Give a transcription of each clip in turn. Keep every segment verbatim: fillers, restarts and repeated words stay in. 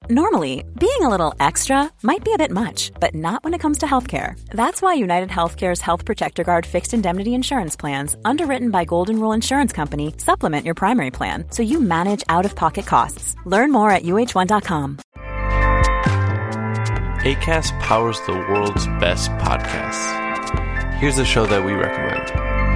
Normally, being a little extra might be a bit much, but not when it comes to healthcare. That's why United Healthcare's Health Protector Guard fixed indemnity insurance plans, underwritten by Golden Rule Insurance Company, supplement your primary plan so you manage out-of-pocket costs. Learn more at U H one dot com. Acast powers the world's best podcasts. Here's a show that we recommend.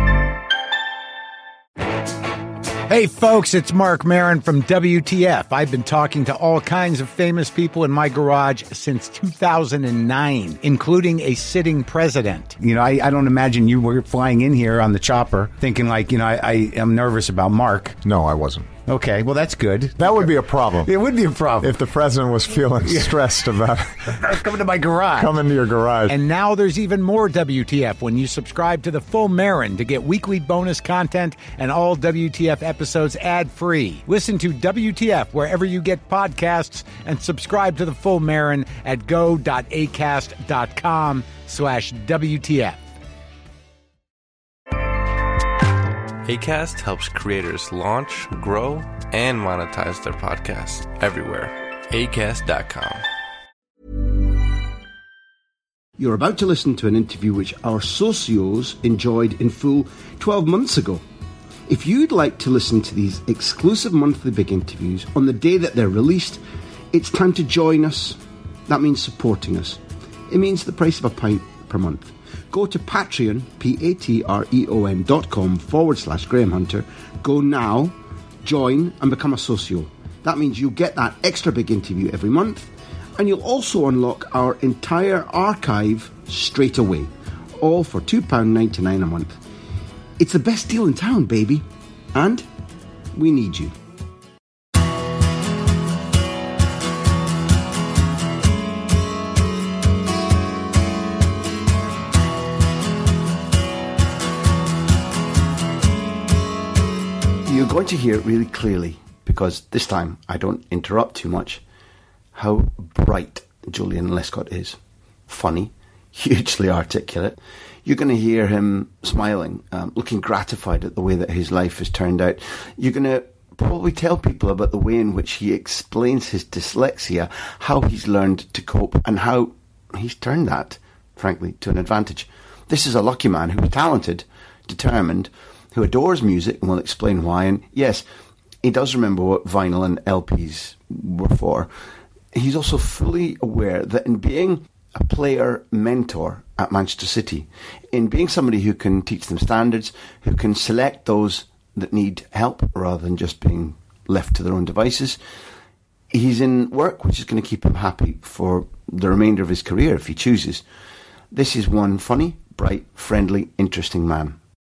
Hey folks, it's Mark Maron from W T F. I've been talking to all kinds of famous people in my garage since two thousand nine, including a sitting president. You know, I, I don't imagine you were flying in here on the chopper thinking like, you know, I, I am nervous about Mark. No, I wasn't. Okay, well, that's good. That would be a problem. It would be a problem. If the president was feeling yeah. stressed about coming to my garage. Coming to your garage. And now there's even more W T F when you subscribe to the full Maron to get weekly bonus content and all W T F episodes ad-free. Listen to W T F wherever you get podcasts and subscribe to the full Maron at go.acast.com slash WTF. Acast helps creators launch, grow, and monetize their podcasts everywhere. acast dot com. You're about to listen to an interview which our socios enjoyed in full twelve months ago. If you'd like to listen to these exclusive monthly big interviews on the day that they're released, it's time to join us. That means supporting us. It means the price of a pint per month. Go to Patreon, P-A-T-R-E-O-N dot com forward slash Graham Hunter. Go now, join, and become a socio. That means you'll get that extra big interview every month, and you'll also unlock our entire archive straight away, all for two pounds ninety-nine a month. It's the best deal in town, baby. And we need you. You're going to hear it really clearly, because this time I don't interrupt too much, how bright Julian Lescott is. Funny, hugely articulate. You're going to hear him smiling, um, looking gratified at the way that his life has turned out. You're going to probably tell people about the way in which he explains his dyslexia, how he's learned to cope, and how he's turned that, frankly, to an advantage. This is a lucky man who is talented, determined, who adores music and will explain why. And yes, he does remember what vinyl and L Ps were for. He's also fully aware that in being a player mentor at Manchester City, in being somebody who can teach them standards, who can select those that need help rather than just being left to their own devices, he's in work which is going to keep him happy for the remainder of his career if he chooses. This is one funny, bright, friendly, interesting man.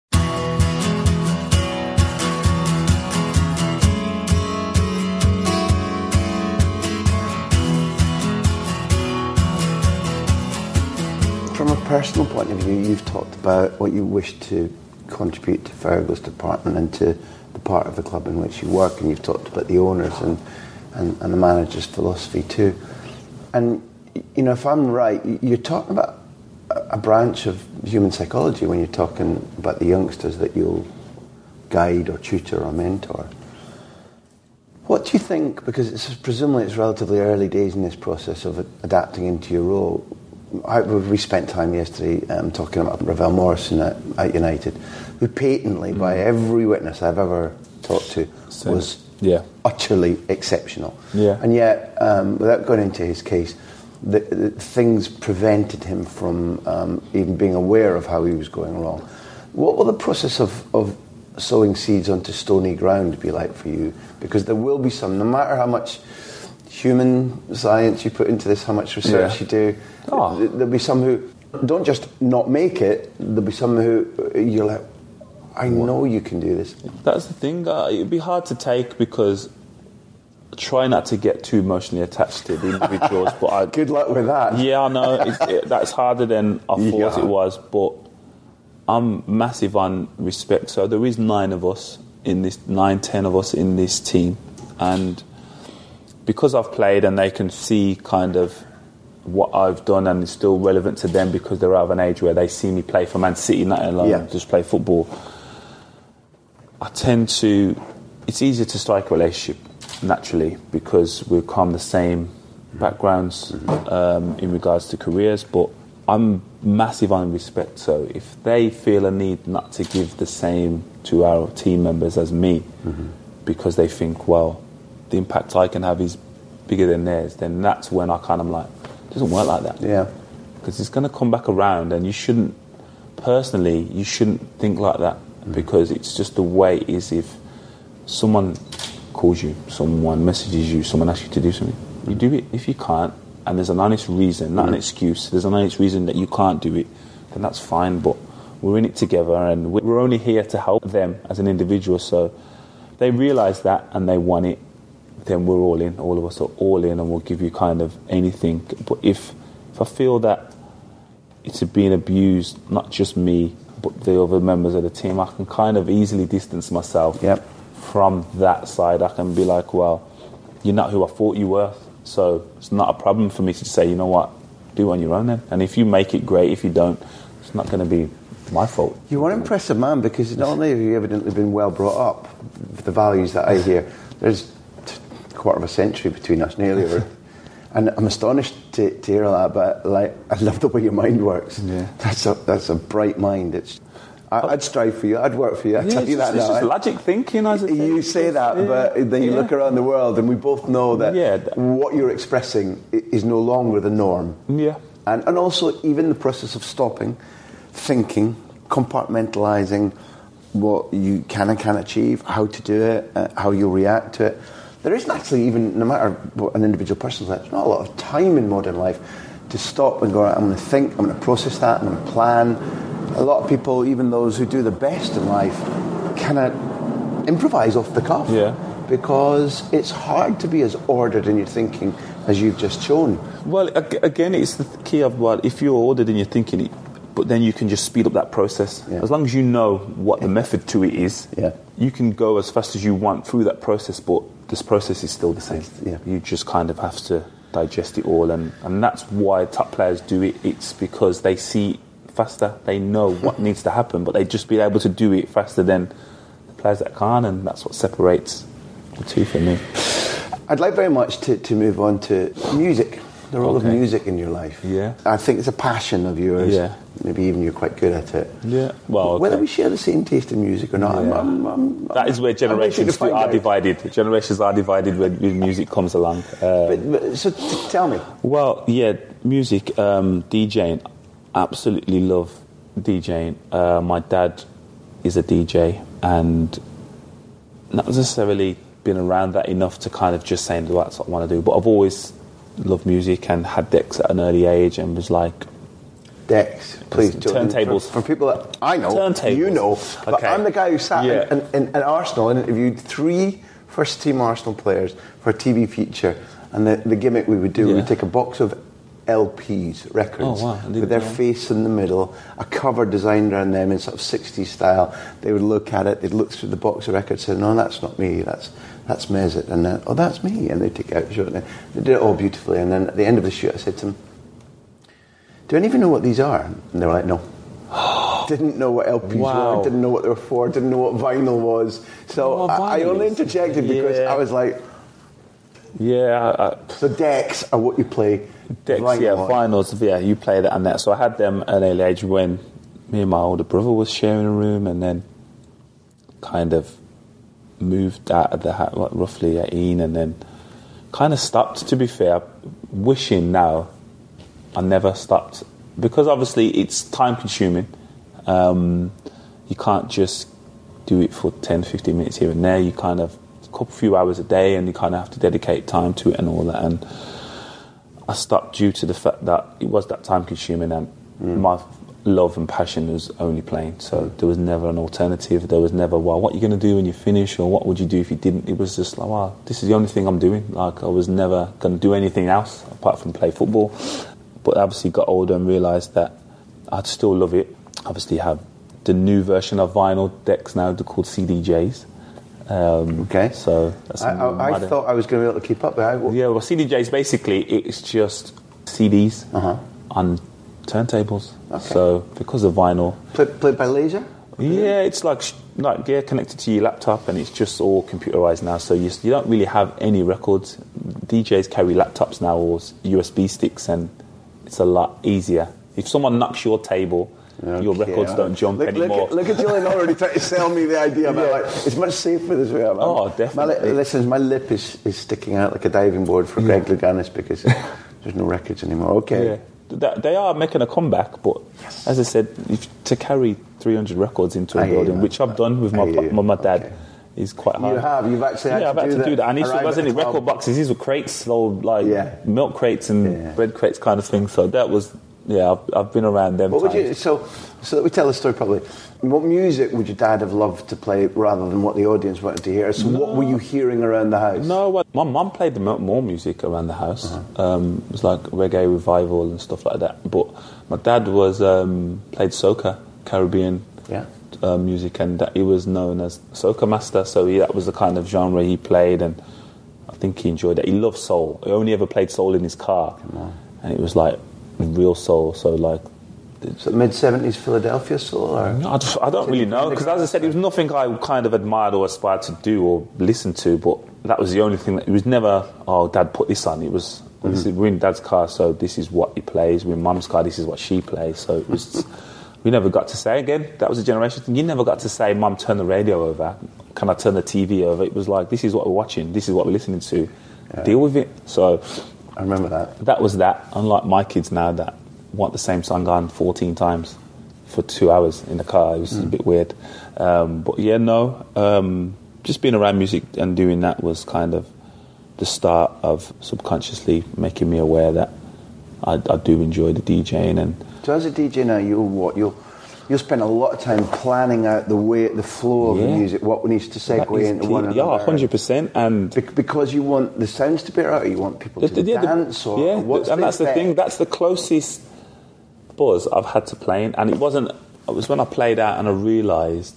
From a personal point of view, you've talked about what you wish to contribute to Fergal's department and to the part of the club in which you work, and you've talked about the owners and, and, and the manager's philosophy too. And, you know, if I'm right, you're talking about a branch of human psychology when you're talking about the youngsters that you'll guide or tutor or mentor. What do you think, because it's presumably it's relatively early days in this process of adapting into your role. I, we spent time yesterday um, talking about Ravel Morrison at, at United, who patently, mm. by every witness I've ever talked to, Same. was yeah. utterly exceptional. Yeah. And yet, um, without going into his case, the, the things prevented him from um, even being aware of how he was going wrong. What will the process of, of sowing seeds onto stony ground be like for you? Because there will be some, no matter how much human science you put into this, how much research yeah. you do, oh. there'll be some who don't just not make it, there'll be some who you're like, I know you can do this. That's the thing, uh, it'd be hard to take because try not to get too emotionally attached to the individuals. But I, Good luck with that. Yeah, I know, it's, it, that's harder than I thought yeah. it was, but I'm massive on respect. So there is nine of us in this, nine, ten of us in this team, and because I've played and they can see kind of what I've done and it's still relevant to them because they're of an age where they see me play for Man City, not alone yeah. just play football. I tend to, it's easier to strike a relationship naturally because we come the same backgrounds um, in regards to careers, but I'm massive on respect. So if they feel a need not to give the same to our team members as me, mm-hmm. because they think, well, the impact I can have is bigger than theirs, then that's when I kind of like, it doesn't work like that. Yeah. Because it's going to come back around, and you shouldn't, personally, you shouldn't think like that, mm-hmm. because it's just the way it is. If someone calls you, someone messages you, someone asks you to do something, mm-hmm. you do it. If you can't, and there's an honest reason, not mm-hmm. an excuse, there's an honest reason that you can't do it, then that's fine. But we're in it together, and we're only here to help them as an individual. So they realise that and they want it, then we're all in. All of us are all in, and we'll give you kind of anything. But if if I feel that it's being abused, not just me, but the other members of the team, I can kind of easily distance myself yep. from that side. I can be like, well, you're not who I thought you were. So it's not a problem for me to say, you know what, do it on your own then. And if you make it, great. If you don't, it's not going to be my fault. You are an impressive man, because not only have you evidently been well brought up, the values that I hear, there's a quarter of a century between us nearly. And I'm astonished to, to hear all that, but like, I love the way your mind works. Yeah. That's a that's a bright mind. It's I, I'd strive for you. I'd work for you. I yeah, tell you that it's now. It's just logic thinking. As you say that, yeah. but then you yeah. look around the world, and we both know that yeah. what you're expressing is no longer the norm. Yeah. And and also even the process of stopping, thinking, compartmentalising what you can and can't achieve, how to do it, uh, how you react to it. There isn't actually even, no matter what an individual person's like, there's not a lot of time in modern life to stop and go, I'm going to think, I'm going to process that, I'm going to plan. A lot of people, even those who do the best in life, kind of improvise off the cuff. Yeah. Because it's hard to be as ordered in your thinking as you've just shown. Well, again, it's the key of, well, if you're ordered in your thinking, but then you can just speed up that process. Yeah. As long as you know what the method to it is, yeah. you can go as fast as you want through that process, but this process is still the same. Yeah. You just kind of have to digest it all, and, and that's why top players do it. It's because they see faster, they know what needs to happen, but they just be able to do it faster than the players that can't, and that's what separates the two for me. I'd like very much to, to move on to music. The role okay. of music in your life. Yeah. I think it's a passion of yours. Yeah. Maybe even you're quite good at it. Yeah. Well, okay. Whether we share the same taste in music or not, yeah. I'm, I'm, I'm, that is where generations are out. divided. Generations are divided when music comes along. Uh, but, but, so t- tell me. Well, yeah, music, um, DJing. Absolutely love DJing. Uh, my dad is a D J, and not necessarily been around that enough to kind of just saying that's what I want to do. But I've always loved music and had decks at an early age, and was like, decks, please. Turntables. For, for people that I know, Turntables. You know, but okay. I'm the guy who sat yeah. in, in, in Arsenal and interviewed three first-team Arsenal players for a T V feature, and the, the gimmick we would do, yeah. we would take a box of L Ps, records, oh, wow. with their know. face in the middle, a cover designed around them in sort of sixties style. They would look at it, they'd look through the box of records and say, no, that's not me, that's that's Mesut, and then, oh, that's me, and they'd take it out and show it. They did it all beautifully, and then at the end of the shoot I said to them, do any of you know what these are? And they were like, no. Didn't know what L Ps wow. were, didn't know what they were for, didn't know what vinyl was. So oh, I, I only interjected because yeah. I was like, yeah. I, so decks are what you play. Decks, vinyl yeah, on. Vinyls, yeah, you play that and that. So I had them at an early age when me and my older brother was sharing a room, and then kind of moved out of the house, like, roughly eighteen, and then kind of stopped, to be fair, wishing now I never stopped. Because obviously it's time consuming. Um, you can't just do it for ten, fifteen minutes here and there. You kind of, a couple few hours a day, and you kind of have to dedicate time to it and all that. And I stopped due to the fact that it was that time consuming, and mm. my love and passion was only playing. So there was never an alternative. There was never, well, what are you going to do when you finish, or what would you do if you didn't? It was just like, wow, this is the only thing I'm doing. Like, I was never going to do anything else apart from play football. But I obviously got older and realised that I'd still love it. Obviously have the new version of vinyl decks now, they're called C D Js. Um, okay. So that's I, I, I thought I was going to be able to keep up there. Yeah, well, C D Js, basically, it's just C Ds uh-huh. on turntables. Okay. So because of vinyl... Played, played by laser? Yeah, it's like like yeah, connected to your laptop, and it's just all computerized now. So you you don't really have any records. D Js carry laptops now or U S B sticks, and it's a lot easier. If someone knocks your table, okay, your records don't jump look, anymore. Look at, look at Julian already trying to sell me the idea about yeah. like it's much safer this way. Man. Oh, definitely. My li- listen, my lip is, is sticking out like a diving board for yeah. Greg Louganis because there's no records anymore. Okay. Yeah. They are making a comeback, but yes. as I said, if, to carry three hundred records into a I building, which I've done with my, my, my dad, okay. is quite hard. You have? You've actually had yeah, to I've had do to that. do that. And these wasn't in record boxes. These were crates, so like yeah. milk crates and yeah. bread crates kind of thing. So that was, yeah, I've, I've been around them what times. Would you, so, so let me tell the story properly. What music would your dad have loved to play rather than what the audience wanted to hear? So no. what were you hearing around the house? No, well, my mum played the more music around the house. Uh-huh. Um, it was like reggae revival and stuff like that. But my dad was um, played soca, Caribbean yeah. uh, music, and that he was known as soca master. So he, that was the kind of genre he played, and I think he enjoyed it. He loved soul. He only ever played soul in his car, and it was like real soul. So like. So mid-seventies Philadelphia soul? Or? I, just, I don't really know, because as I said, it was nothing I kind of admired or aspired to do or listen to, but that was the only thing. That, it was never, oh, Dad, put this on. It was, mm-hmm. this is, we're in Dad's car, so this is what he plays. We're in Mum's car, this is what she plays. So it was, we never got to say, again, that was a generation thing. You never got to say, Mum, turn the radio over. Can I turn the T V over? It was like, this is what we're watching. This is what we're listening to. Yeah. Deal with it. So I remember that. That was that, unlike my kids now that want the same song on fourteen times for two hours in the car. It was mm. a bit weird. Um, but yeah, no, um, just being around music and doing that was kind of the start of subconsciously making me aware that I, I do enjoy the DJing. And so as a D J now, you'll what you'll you'll spend a lot of time planning out the way, the flow of yeah. the music, what needs to segue into one another. Yeah, one hundred percent. And Be- because you want the sounds to be right, or you want people to the, yeah, dance, or, yeah, or what's and the that's effect? the thing. That's the closest buzz I've had to playing, and it wasn't. It was when I played out and I realised,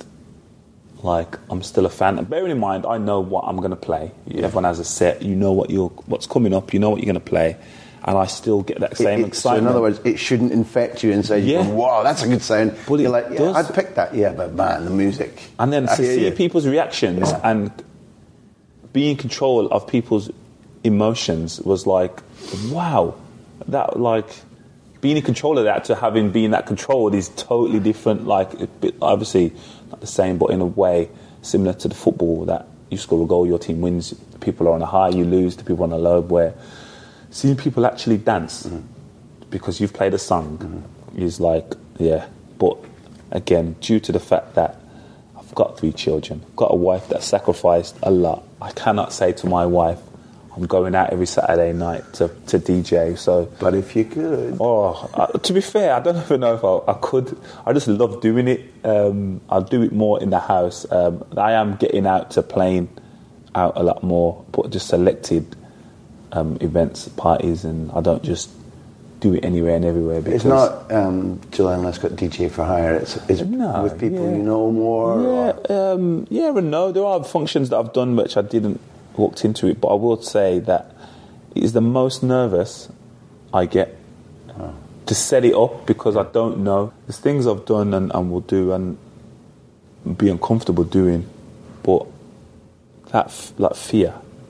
like, I'm still a fan. And bearing in mind, I know what I'm going to play. Everyone has a set. You know what you're, what's coming up. You know what you're going to play, and I still get that same it, it, excitement. So in other words, it shouldn't infect you inside. You Yeah. go, wow, that's a good sound. But you're it like, yeah, does. I'd pick that. Yeah, but man, the music. And then I to hear see you. people's reactions Yeah. and be in control of people's emotions was like, wow, that like. Being in control of that to having been that controlled is totally different. Like, obviously not the same, but in a way similar to the football, that you score a goal, your team wins, people are on a high, you lose, the people on a low. Where seeing people actually dance mm-hmm. because you've played a song mm-hmm. is like, yeah. But again, due to the fact that I've got three children, I've got a wife that sacrificed a lot. I cannot say to my wife, I'm going out every Saturday night to, to D J. So, but if you could, oh, uh, to be fair, I don't even know if I, I could. I just love doing it. Um, I'll do it more in the house. Um, I am getting out to playing out a lot more, but just selected um, events, parties, and I don't just do it anywhere and everywhere. Because it's not um, Julian Lescott D J for hire. It's, it's no, with people yeah. you know more. Yeah, um, yeah, and no. There are functions that I've done which I didn't. Walked into it, but I will say that it is the most nervous I get oh. to set it up, because I don't know. There's things I've done and, and will do and be uncomfortable doing, but that f- that fear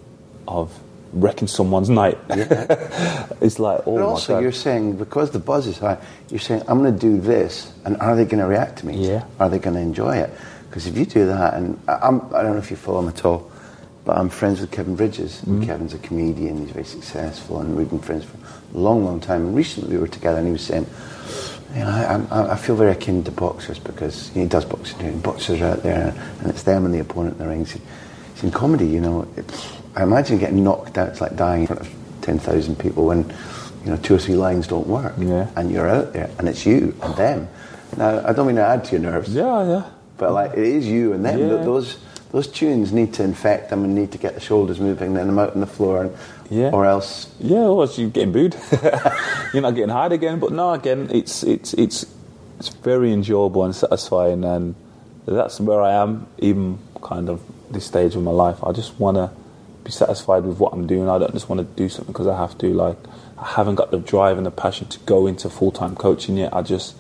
of wrecking someone's night yeah. it's like, oh but my also God. You're saying, because the buzz is high, you're saying, I'm going to do this, and are they going to react to me? Yeah. Are they going to enjoy it? Because if you do that, and I'm, I don't know if you follow him at all, but I'm friends with Kevin Bridges. Mm-hmm. Kevin's a comedian, he's very successful, and we've been friends for a long, long time. And recently we were together, and he was saying, you know, I, I, I feel very akin to boxers, because he does boxing too, and boxers are out there, and it's them and the opponent in the ring. It's, it's in comedy, you know. It, I imagine getting knocked out, it's like dying in front of ten thousand people when, you know, two or three lines don't work, yeah. and you're out there, and it's you and them. Now, I don't mean to add to your nerves. Yeah, yeah. But, like, it is you and them. Yeah. Those... Those tunes need to infect them and need to get the shoulders moving and them out on the floor, and, yeah. or else... Yeah, or else you're getting booed. You're not getting hired again. But no, again, it's it's it's it's very enjoyable and satisfying, and that's where I am, even kind of this stage of my life. I just want to be satisfied with what I'm doing. I don't just want to do something because I have to. Like, I haven't got the drive and the passion to go into full-time coaching yet. I just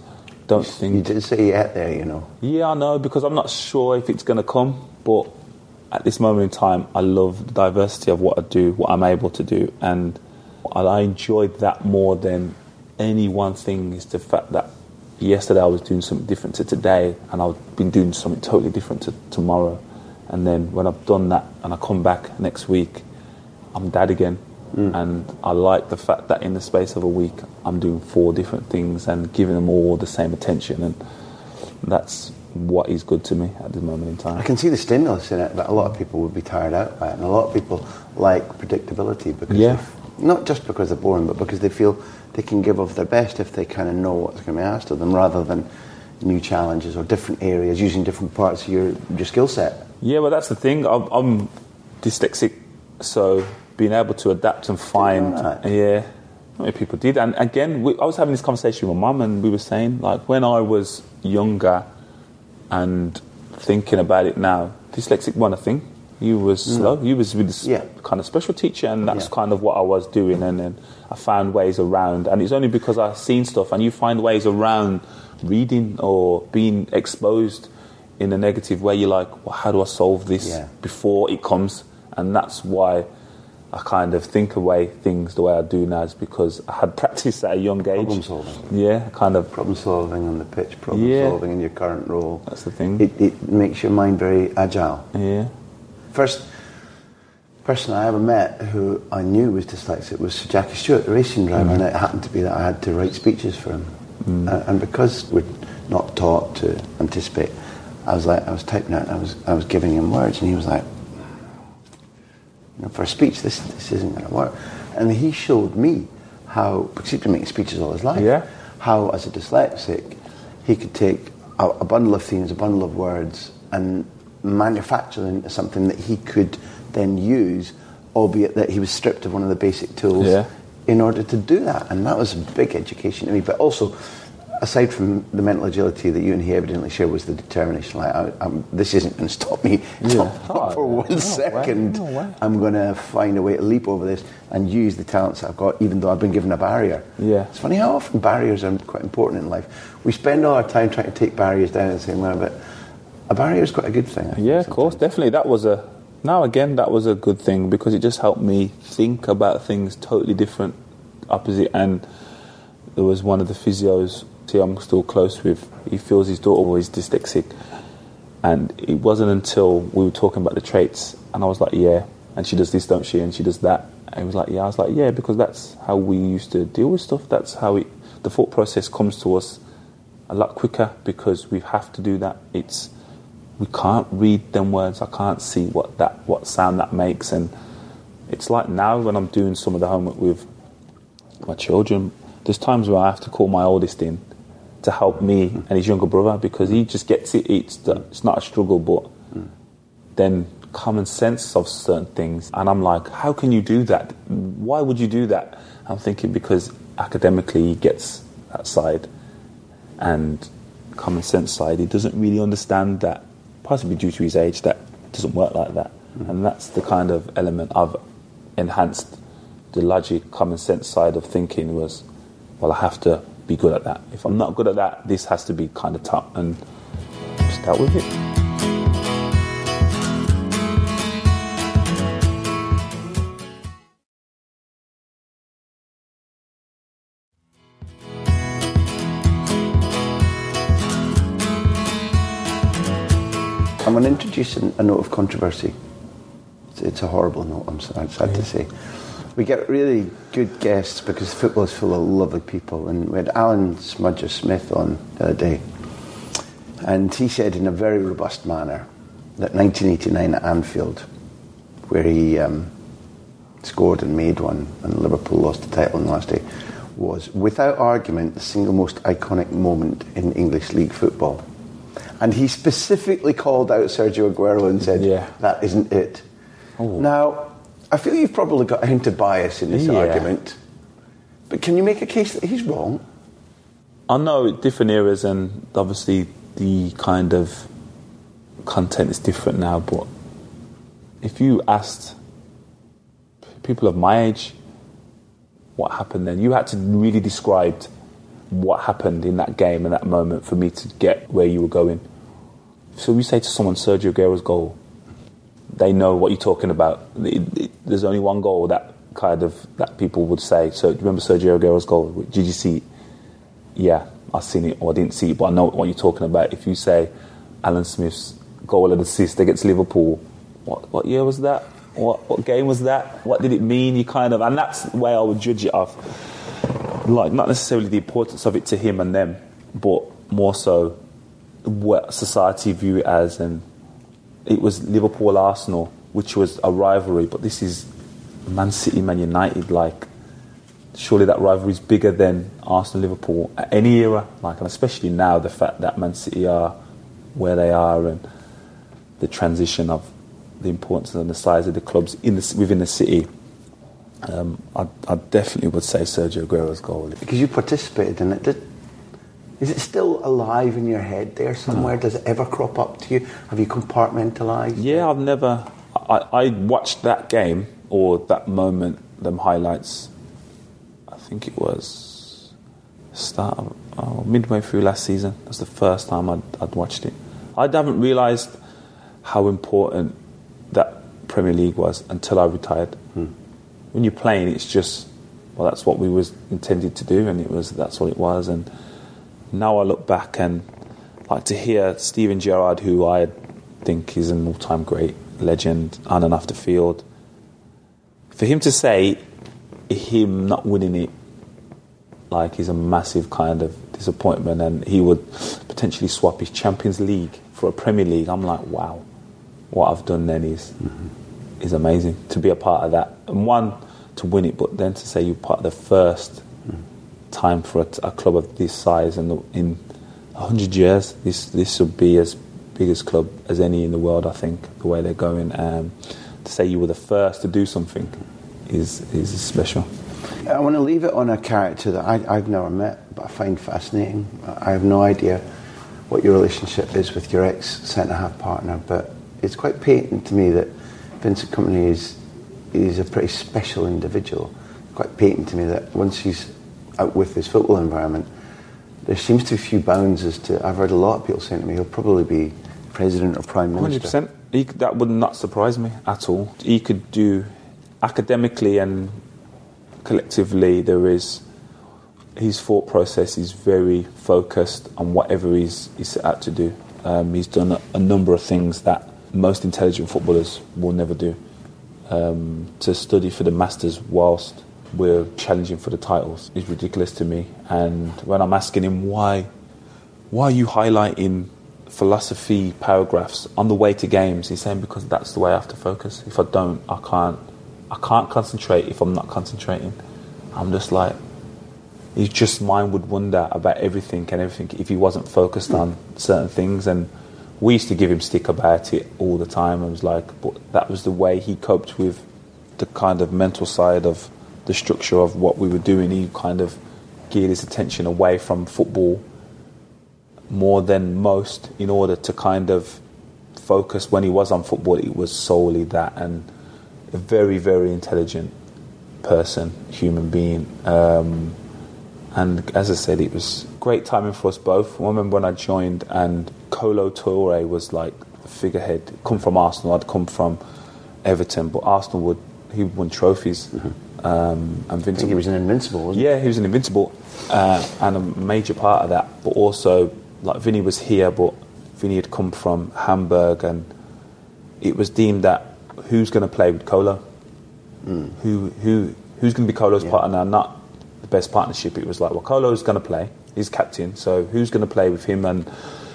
don't think... You did say yet there, you know. Yeah, I know, because I'm not sure if it's going to come, but at this moment in time, I love the diversity of what I do, what I'm able to do, and I enjoyed that more than any one thing. Is the fact that yesterday I was doing something different to today, and I've been doing something totally different to tomorrow. And then when I've done that and I come back next week, I'm dad again. Mm. And I like the fact that in the space of a week, I'm doing four different things and giving them all the same attention. And that's what is good to me at this moment in time. I can see the stimulus in it, but a lot of people would be tired out by it. And a lot of people like predictability, because yeah. not just because they're boring, but because they feel they can give of their best if they kind of know what's going to be asked of them, rather than new challenges or different areas, using different parts of your, your skill set. Yeah, well, that's the thing. I'm, I'm dyslexic, so being able to adapt and find... Yeah, not many people did. And again, we, I was having this conversation with my mum, and we were saying, like, when I was younger and thinking about it now, dyslexic wasn't a thing. You was slow. You was with this yeah. kind of special teacher, and that's yeah. kind of what I was doing. And then I found ways around. And it's only because I've seen stuff, and you find ways around reading or being exposed in a negative way. You're like, well, how do I solve this yeah. before it comes? And that's why I kind of think away things the way I do now, is because I had practice at a young age. Problem solving. Yeah, kind of. Problem solving on the pitch, problem yeah. solving in your current role. That's the thing. It, it makes your mind very agile. Yeah. First person I ever met who I knew was dyslexic was Sir Jackie Stewart, the racing driver, mm. and it happened to be that I had to write speeches for him. Mm. Uh, and because we're not taught to anticipate, I was like, I was typing out, and I was, I was giving him words, and he was like, you know, for a speech, this this isn't going to work. And he showed me how, because he'd been making speeches all his life, yeah. how as a dyslexic, he could take a, a bundle of themes, a bundle of words, and manufacture them into something that he could then use, albeit that he was stripped of one of the basic tools yeah. in order to do that. And that was a big education to me. But also, aside from the mental agility that you and he evidently share, was the determination. Like, I, I'm, this isn't going to stop me yeah. oh, for one no second. Way. No way. I'm going to find a way to leap over this and use the talents I've got, even though I've been given a barrier. Yeah. It's funny how often barriers are quite important in life. We spend all our time trying to take barriers down and saying, well, but a barrier is quite a good thing. I yeah, think, of course, definitely. That was a, now again, that was a good thing, because it just helped me think about things totally different, opposite. And there was one of the physios who I'm still close with, he feels his daughter was dyslexic. And it wasn't until we were talking about the traits, and I was like, yeah, and she does this, don't she? And she does that. And he was like, yeah. I was like, yeah, because that's how we used to deal with stuff. That's how it, the thought process comes to us a lot quicker, because we have to do that. It's, we can't read them words. I can't see what that what sound that makes. And it's like now when I'm doing some of the homework with my children, there's times where I have to call my oldest in to help me mm. and his younger brother, because he just gets it. It's, the, it's not a struggle, but mm. then common sense of certain things. And I'm like, how can you do that? Why would you do that? I'm thinking because academically he gets that side, and common sense side, he doesn't really understand that, possibly due to his age, that it doesn't work like that. Mm. And that's the kind of element I've enhanced. The logic, common sense side of thinking was, well, I have to be good at that. If I'm not good at that, this has to be kind of tough, and just dealt with it. I'm going to introduce a note of controversy. It's, it's a horrible note, I'm sad, sad yeah. to say. We get really good guests because football is full of lovely people. And we had Alan Smudger Smith on the other day. And he said in a very robust manner that nineteen eighty-nine at Anfield, where he um, scored and made one, and Liverpool lost the title on the last day, was, without argument, the single most iconic moment in English league football. And he specifically called out Sergio Aguero and said, yeah. that isn't it. Oh. Now, I feel you've probably got a hint of bias in this yeah. argument, but can you make a case that he's wrong? I know different eras, and obviously the kind of content is different now, but if you asked people of my age what happened then, you had to really describe what happened in that game and that moment for me to get where you were going. So we say to someone, Sergio Aguero's goal, they know what you're talking about. It, it, there's only one goal that kind of, that people would say. So do you remember Sergio Aguero's goal? Did you see it? Yeah, I've seen it, or I didn't see it, but I know what you're talking about. If you say Alan Smith's goal and assist against Liverpool, what what year was that? What what game was that? What did it mean? You kind of, and that's the way I would judge it off. Like, not necessarily the importance of it to him and them, but more so what society view it as. And it was Liverpool-Arsenal, which was a rivalry, but this is Man City, Man United. Like, surely that rivalry is bigger than Arsenal-Liverpool at any era. Like, and especially now, the fact that Man City are where they are and the transition of the importance and the size of the clubs in the, within the city. Um, I, I definitely would say Sergio Aguero's goal. Because you participated in it. Did, is it still alive in your head there somewhere? No. Does it ever crop up to you? Have you compartmentalised? Yeah, I've never... I, I watched that game, or that moment, them highlights, I think it was start of, oh, midway through last season. That's the first time I'd, I'd watched it. I haven't realised how important that Premier League was until I retired. Hmm. When you're playing, it's just, well, that's what we was intended to do, and it was that's what it was. And now I look back and like to hear Steven Gerrard, who I think is an all-time great legend on and off the field, for him to say him not winning it like is a massive kind of disappointment, and he would potentially swap his Champions League for a Premier League. I'm like, wow, what I've done then is mm-hmm. is amazing to be a part of that. And one, to win it, but then to say you're part of the first mm. time for a, a club of this size, and in a hundred years, this this will be as big a club as any in the world. I think the way they're going, um, to say you were the first to do something is is special. I want to leave it on a character that I, I've never met, but I find fascinating. I have no idea what your relationship is with your ex centre-half partner, but it's quite patent to me that Vincent Kompany is is a pretty special individual. Quite patent to me that once he's out with his football environment, there seems to be few bounds as to, I've heard a lot of people saying to me, he'll probably be president or prime minister. one hundred percent. He, that would not surprise me at all. He could do, academically and collectively, there is, his thought process is very focused on whatever he's, he's set out to do. Um, he's done a, a number of things that most intelligent footballers will never do. Um, to study for the Masters whilst we're challenging for the titles is ridiculous to me. And when I'm asking him why, why are you highlighting philosophy paragraphs on the way to games, he's saying because that's the way I have to focus. If I don't, I can't. I can't concentrate if I'm not concentrating. I'm just like, his just mind would wonder about everything and everything if he wasn't focused on certain things. And we used to give him stick about it all the time. I was like, but that was the way he coped with the kind of mental side of the structure of what we were doing. He kind of geared his attention away from football more than most in order to kind of focus. When he was on football, it was solely that. And a very, very intelligent person, human being. Um, and as I said, it was great timing for us both. I remember when I joined and Kolo Toure was like the figurehead. Come from Arsenal, I'd come from Everton, but Arsenal would, he won trophies. Mm-hmm. um, and Vincent, I think he was an invincible, wasn't he? Yeah, he was an invincible, uh, and a major part of that. But also, like Vinny was here, but Vinny had come from Hamburg, and it was deemed that who's going to play with Kolo? Mm. Who who who's going to be Kolo's yeah. partner? Not the best partnership. It was like, well, Kolo's going to play. He's captain, so who's going to play with him? And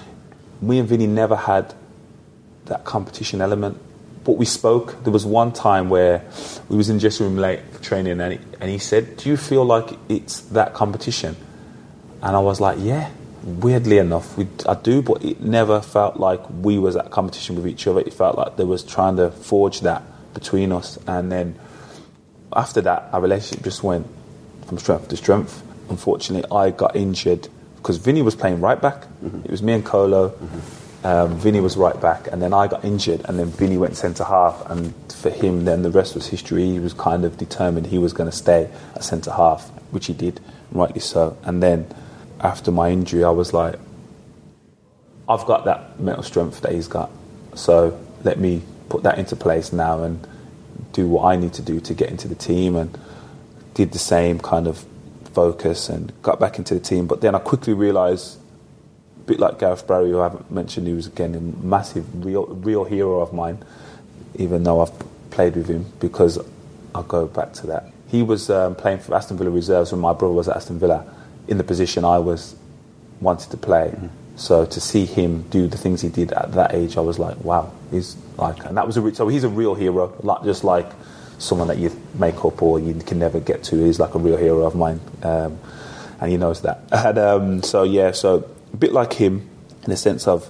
me and Vinny never had that competition element. But we spoke. There was one time where we was in the dressing room late for training, and he, and he said, "Do you feel like it's that competition?" And I was like, "Yeah." Weirdly enough, we, I do, but it never felt like we was at competition with each other. It felt like there was trying to forge that between us. And then after that, our relationship just went from strength to strength. Unfortunately, I got injured because Vinny was playing right back. Mm-hmm. It was me and Kolo. Mm-hmm. Um, Vinny was right back, and then I got injured, and then Vinny went centre half. And for him, then the rest was history. He was kind of determined he was going to stay at centre half, which he did, rightly so. And then after my injury, I was like, I've got that mental strength that he's got, so let me put that into place now and do what I need to do to get into the team, and did the same kind of focus and got back into the team. But then I quickly realised, a bit like Gareth Barry, who I haven't mentioned, he was again a massive, real, real hero of mine, even though I've played with him, because I'll go back to that. He was um, playing for Aston Villa reserves when my brother was at Aston Villa, in the position I was wanted to play. Mm-hmm. So to see him do the things he did at that age, I was like, wow, he's like, and that was a re- so he's a real hero, not just like someone that you make up or you can never get to. He's like a real hero of mine, um, and he knows that. And um, so yeah, so a bit like him in the sense of,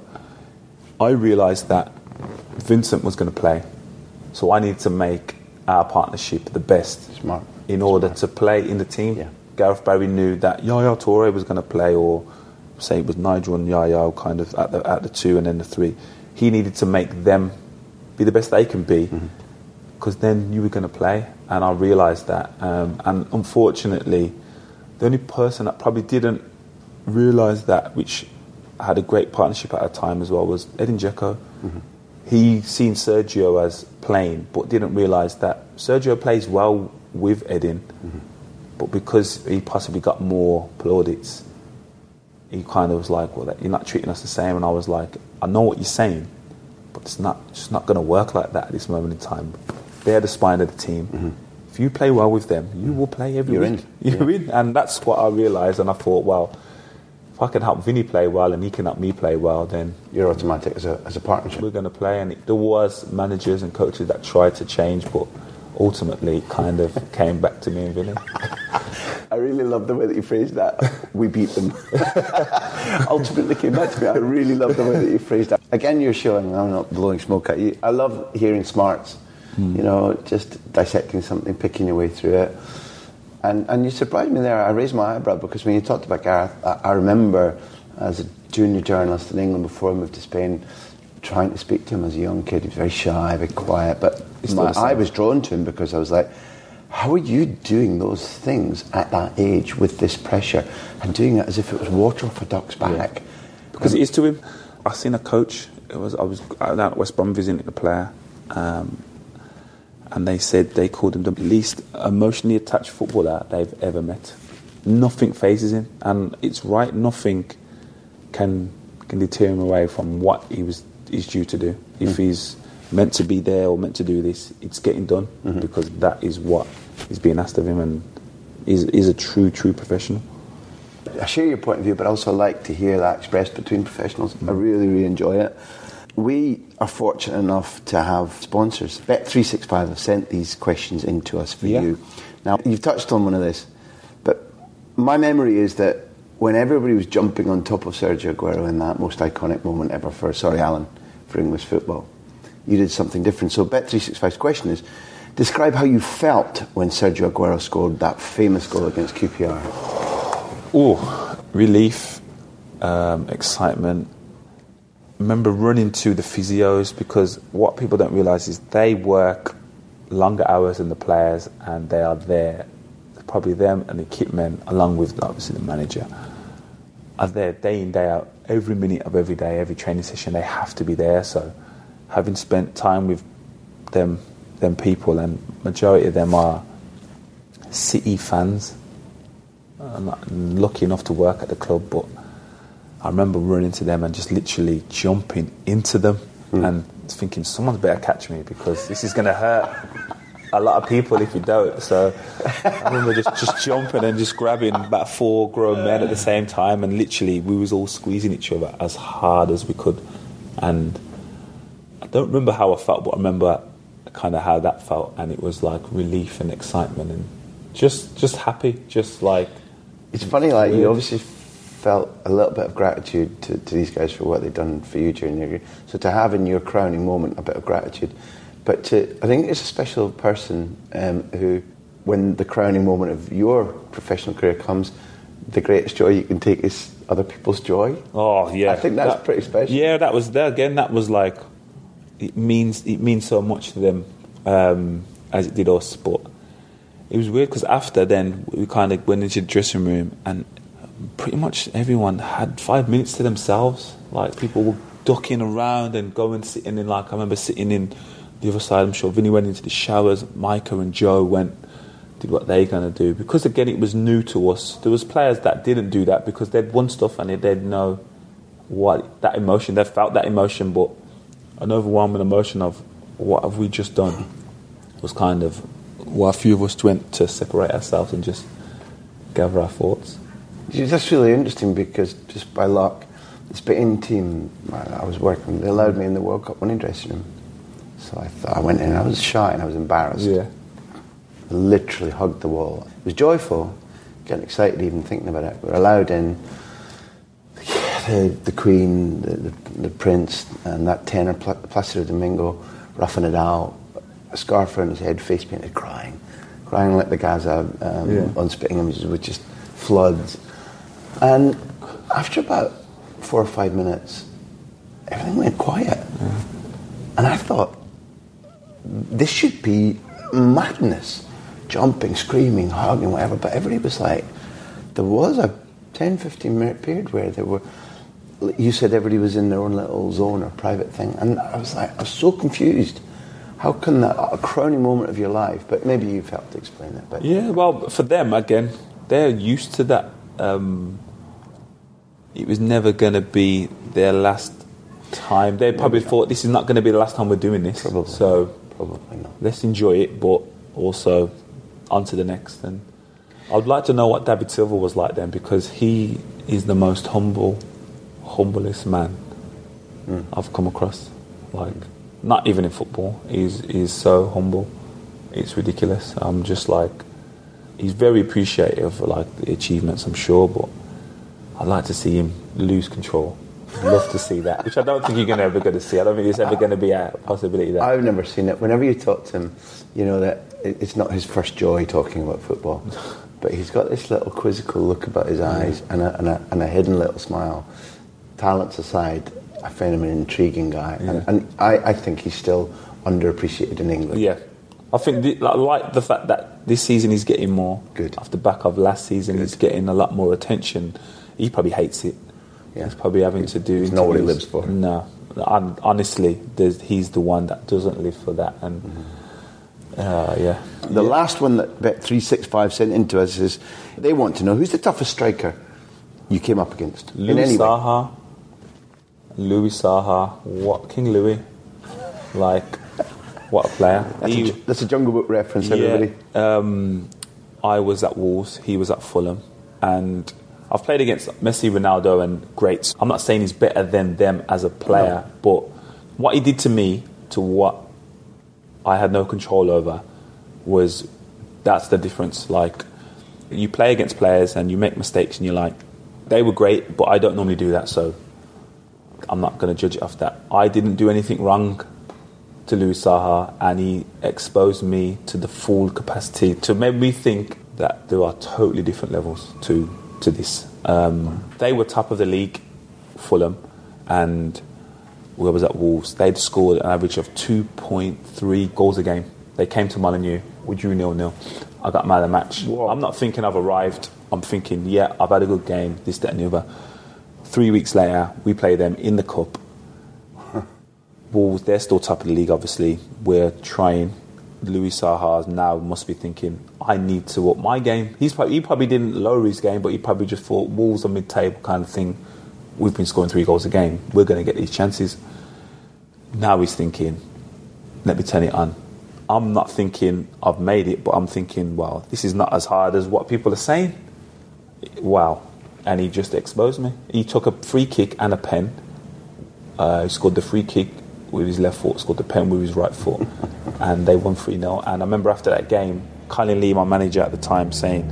I realised that Vincent was going to play, so I needed to make our partnership the best. Smart. In order Smart. to play in the team. Yeah. Gareth Barry knew that Yaya Toure was going to play, or say it was Nigel and Yaya kind of at the at the two and then the three. He needed to make them be the best they can be, because mm-hmm. then you were going to play. And I realised that. Um, and unfortunately, the only person that probably didn't realise that, which had a great partnership at a time as well, was Edin Dzeko. Mm-hmm. He seen Sergio as playing, but didn't realise that Sergio plays well with Edin, mm-hmm. but because he possibly got more plaudits, he kind of was like, well, you're not treating us the same. And I was like, I know what you're saying, but it's not it's not going to work like that at this moment in time. They're the spine of the team. Mm-hmm. If you play well with them, you will play every you're week. In. You're yeah. in. And that's what I realised. And I thought, well, if I can help Vinny play well and he can help me play well, then you're automatic as a as a partnership. We're going to play. And it, there was managers and coaches that tried to change, but ultimately it kind of came back to me and Vinny. I really love the way that you phrased that. We beat them. Ultimately came back to me. I really love the way that you phrased that. Again, you're showing, I'm not blowing smoke at you, I love hearing smarts, mm. you know, just dissecting something, picking your way through it. And and you surprised me there. I raised my eyebrow because when you talked about Gareth, I, I remember as a junior journalist in England before I moved to Spain, trying to speak to him as a young kid. He was very shy, very quiet, but my, I was drawn to him because I was like, how are you doing those things at that age with this pressure and doing it as if it was water off a duck's back? Yeah. Because um, it is to him. I seen a coach. It was I was down at West Brom visiting a player, um, and they said they called him the least emotionally attached footballer they've ever met. Nothing phases him, and it's right. Nothing can can deter him away from what he was is due to do. If mm. he's meant to be there or meant to do this, it's getting done, mm-hmm. because that is what is being asked of him, and he's, he's a true, true professional. I share your point of view, but I also like to hear that expressed between professionals. Mm-hmm. I really, really enjoy it. We are fortunate enough to have sponsors. Bet three sixty-five have sent these questions in to us for yeah. you. Now, you've touched on one of this, but my memory is that when everybody was jumping on top of Sergio Aguero in that most iconic moment ever for, sorry, Alan, for English football, you did something different. So Bet three sixty-five's question is, describe how you felt when Sergio Aguero scored that famous goal against Q P R. Oh, relief, um, excitement. I remember running to the physios, because what people don't realise is they work longer hours than the players, and they are there, probably them and the kit men, along with obviously the manager, are there day in, day out, every minute of every day, every training session. They have to be there. So having spent time with them them people, and majority of them are City fans. I'm not lucky enough to work at the club, but I remember running to them and just literally jumping into them mm. and thinking, someone's better catch me, because this is going to hurt a lot of people if you don't. So I remember just, just jumping and just grabbing about four grown men at the same time, and literally we was all squeezing each other as hard as we could. And I don't remember how I felt, but I remember kind of how that felt, and it was like relief and excitement and just just happy, just like... It's funny, like, weird. You obviously felt a little bit of gratitude to, to these guys for what they've done for you during your year. So to have in your crowning moment a bit of gratitude, but to, I think it's a special person um, who, when the crowning moment of your professional career comes, the greatest joy you can take is other people's joy. Oh yeah, I think that's that, pretty special. Yeah, that was there again. That was like, it means it means so much to them, um, as it did us. But it was weird because after then we kind of went into the dressing room, and pretty much everyone had five minutes to themselves. Like, people were ducking around and going, sitting in, like, I remember sitting in the other side. I'm sure Vinny went into the showers, Micah and Joe went, did what they're going to do. Because, again, it was new to us. There was players that didn't do that because they'd won stuff and they'd know what, that emotion, they felt that emotion, but an overwhelming emotion of what have we just done was kind of what a few of us went to separate ourselves and just gather our thoughts. That's really interesting because just by luck, the Spain team I was working with, they allowed me in the World Cup winning dressing room. So I thought I went in and I was shy and I was embarrassed. Yeah. I literally hugged the wall. It was joyful, getting excited even thinking about it. We were allowed in. The, the Queen, the, the, the Prince, and that tenor, Placido Domingo, Rafa Nadal, a scarf around his head, face painted, crying, crying like the Gaza um, yeah. on Spitting Images with just floods. And after about four or five minutes, everything went quiet. Yeah. And I thought, this should be madness, jumping, screaming, hugging, whatever. But everybody was like, there was a ten, fifteen minute period where there were, you said everybody was in their own little zone or private thing, and I was like, I was so confused. How can that, a crowning moment of your life, but maybe you've helped to explain it. But yeah, well, for them, again, they're used to that. Um, it was never going to be their last time. They probably maybe thought, this is not going to be the last time we're doing this. Probably. So probably not. Let's enjoy it, but also on to the next. And I'd like to know what David Silva was like then, because he is the most humble, humblest man mm. I've come across. Like, not even in football. He's he's so humble. It's ridiculous. I'm just like, he's very appreciative of like the achievements, I'm sure, but I'd like to see him lose control. I'd love to see that, which I don't think you're gonna ever going to see. I don't think it's ever going to be a possibility there. I've never seen it. Whenever you talk to him, you know that it's not his first joy talking about football. But he's got this little quizzical look about his eyes and a, and a, and a hidden little smile. Talents aside, I find him an intriguing guy. Yeah. And, and I, I think he's still underappreciated in England. Yeah. I think the, I like the fact that this season he's getting more. Good. Off the back of last season, Good. He's getting a lot more attention. He probably hates it. Yeah. He's probably having to do... It's not what he lives for. No. Honestly, he's the one that doesn't live for that. And... Mm-hmm. Uh, yeah. The yeah. last one that Bet three sixty-five sent into us is they want to know who's the toughest striker you came up against. Louis Saha. Louis Saha. What King Louis? Like, what a player. That's, he, a, that's a Jungle Book reference, yeah, everybody. Um, I was at Wolves. He was at Fulham, and I've played against Messi, Ronaldo, and greats. I'm not saying he's better than them as a player, no. but what he did to me, to what I had no control over, was that's the difference. Like, you play against players and you make mistakes and you're like, they were great, but I don't normally do that, so I'm not going to judge it off that. I didn't do anything wrong to Louis Saha, and he exposed me to the full capacity to make me think that there are totally different levels to to this. Um, they were top of the league, Fulham, and where was at Wolves, they'd scored an average of two point three goals a game. They came to Molineux, we drew nil nil. I got man of the match. Whoa. I'm not thinking I've arrived. I'm thinking, yeah, I've had a good game, this, that and the other. Three weeks later, we play them in the Cup. Wolves, they're still top of the league, obviously. We're trying. Louis Saha now must be thinking, I need to up my game. He's probably, he probably didn't lower his game, but he probably just thought, Wolves are mid-table kind of thing. We've been scoring three goals a game. We're going to get these chances. Now he's thinking, let me turn it on. I'm not thinking I've made it, but I'm thinking, wow, this is not as hard as what people are saying. Wow. And he just exposed me. He took a free kick and a pen. Uh, he scored the free kick with his left foot, scored the pen with his right foot. And they won three nil. And I remember after that game, Colin Lee, my manager at the time, saying,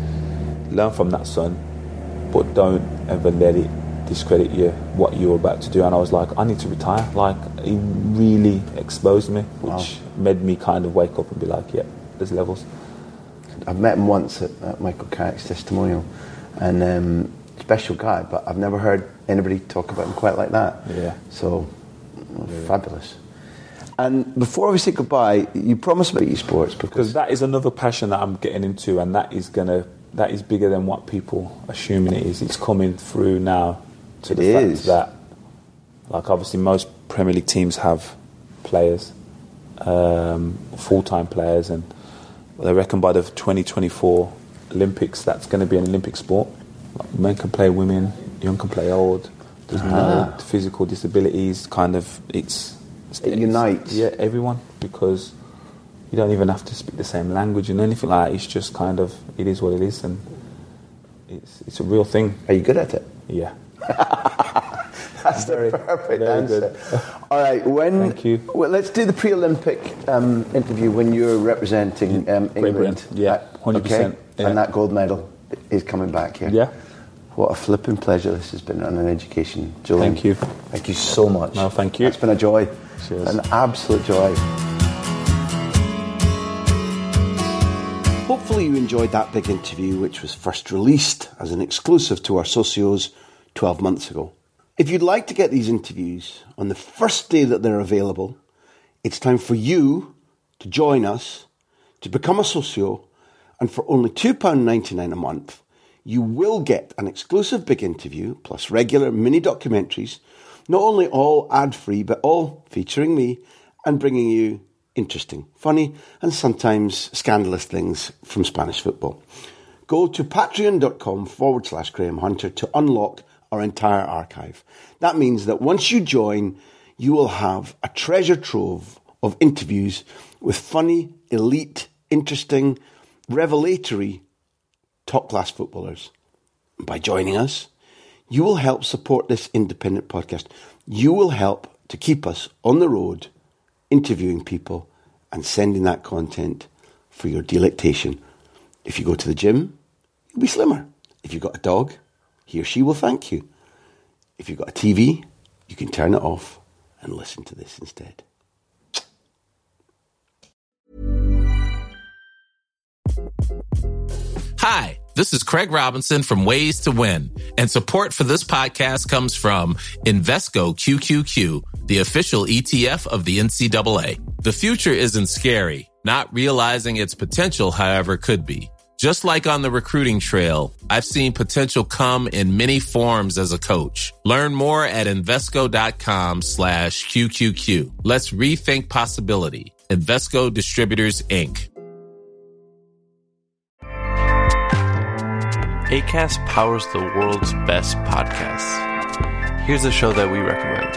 learn from that, son, but don't ever let it discredit you, what you're about to do. And I was like, I need to retire. Like, he really exposed me, which wow. made me kind of wake up and be like, yeah, there's levels. I've met him once at, at Michael Carrick's testimonial, and um, special guy, but I've never heard anybody talk about him quite like that. Yeah. So, yeah. Fabulous. And before we say goodbye, you promised about esports, because that is another passion that I'm getting into, and that is going to that is bigger than what people assuming it is. It's coming through now to it the is. fact that, like, obviously most Premier League teams have players, um, full-time players, and they reckon by the twenty twenty-four Olympics that's going to be an Olympic sport. Like, men can play women, young can play old. There's uh-huh. no physical disabilities. Kind of, it's, it's it unites. Yeah, everyone, because you don't even have to speak the same language and anything like that. It's just kind of, it is what it is, and it's it's a real thing. Are you good at it? Yeah. That's very, the perfect very answer. Good. All right, when, Thank you. Well, let's do the pre-Olympic um, interview when you're representing um, England. Yeah, one hundred percent. Okay? Yeah. And that gold medal is coming back here. Yeah. What a flipping pleasure this has been on An Education. Julian, thank you. Thank you so much. No, thank you. It's been a joy. Cheers. An absolute joy. Hopefully you enjoyed that big interview, which was first released as an exclusive to our socios twelve months ago. If you'd like to get these interviews on the first day that they're available, it's time for you to join us, to become a socio, and for only two pounds ninety-nine a month, you will get an exclusive big interview plus regular mini documentaries, not only all ad-free, but all featuring me and bringing you interesting, funny, and sometimes scandalous things from Spanish football. Go to patreon.com forward slash Graham Hunter to unlock our entire archive. That means that once you join, you will have a treasure trove of interviews with funny, elite, interesting, revelatory, top-class footballers. By joining us, you will help support this independent podcast. You will help to keep us on the road, interviewing people and sending that content for your delectation. If you go to the gym, you'll be slimmer. If you've got a dog, he or she will thank you. If you've got a T V, you can turn it off and listen to this instead. Hi, this is Craig Robinson from Ways to Win, and support for this podcast comes from Invesco Q Q Q, the official E T F of the N C double A. The future isn't scary. Not realizing its potential, however, could be. Just like on the recruiting trail, I've seen potential come in many forms as a coach. Learn more at Invesco.com slash QQQ. Let's rethink possibility. Invesco Distributors, Incorporated. Acast powers the world's best podcasts. Here's a show that we recommend.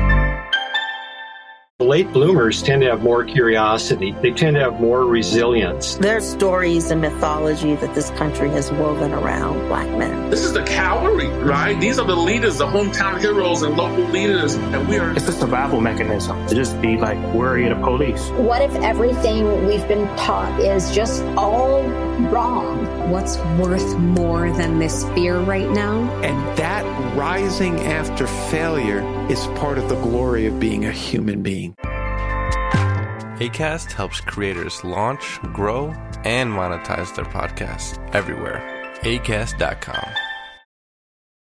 Late bloomers tend to have more curiosity. They tend to have more resilience. There's stories and mythology that this country has woven around Black men. This is the cavalry, right? These are the leaders, the hometown heroes and local leaders, and we are... It's a survival mechanism to just be like worried of police. What if everything we've been taught is just all wrong? What's worth more than this fear right now? And that rising after failure is part of the glory of being a human being. Acast helps creators launch, grow, and monetize their podcasts everywhere. Acast dot com.